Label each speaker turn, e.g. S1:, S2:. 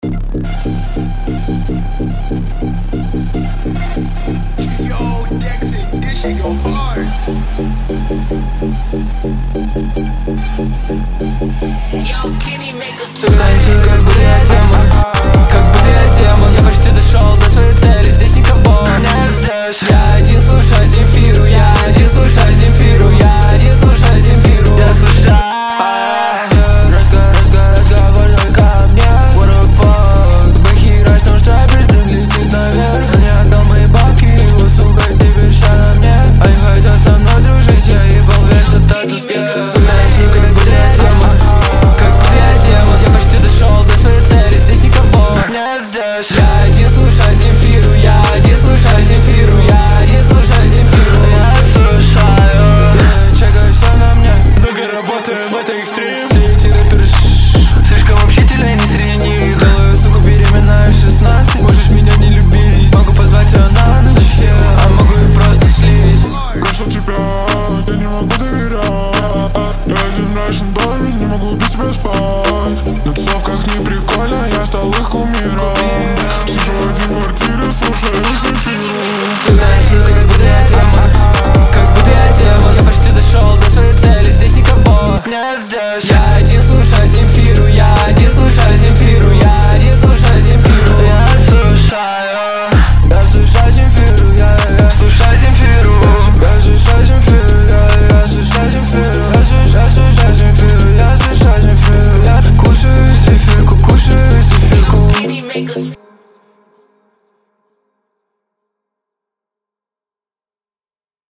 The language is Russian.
S1: Dexy, this shit go hard.
S2: Танцую, как будто я демон, как будто я демон. Я почти дошел до своей цели, здесь никого не ждешь. Я один слушаю Земфиру, я один слушаю Земфиру, я один слушаю Земфиру. Я слушаю разговор только о мне. What the fuck? Бэхи рачнул, что пизды летит наверх. Он не отдал мои бабки, его сука теперь ща на мне. А не хотят со мной дружить, я ебал весь этот успех. Танцую, как будто я демон, как будто я демон. Я почти дошел до своей цели, здесь никого не ждешь. Я один слушаю Земфиру, я один слушаю Земфиру, я один слушаю Земфиру. Я слушаю, чекаю все на мне.
S1: Много работаем, это экстрим.
S2: Все эти рэперы слишком общительные, не среди них. Голую суку беременная в 16. Можешь меня не любить, могу позвать ее на ночь, а могу и просто слить.
S1: Прошу тебя, я не могу доверять. Я в мрачном доме, не могу без тебя спать. На тусовках не прикольно, я стал их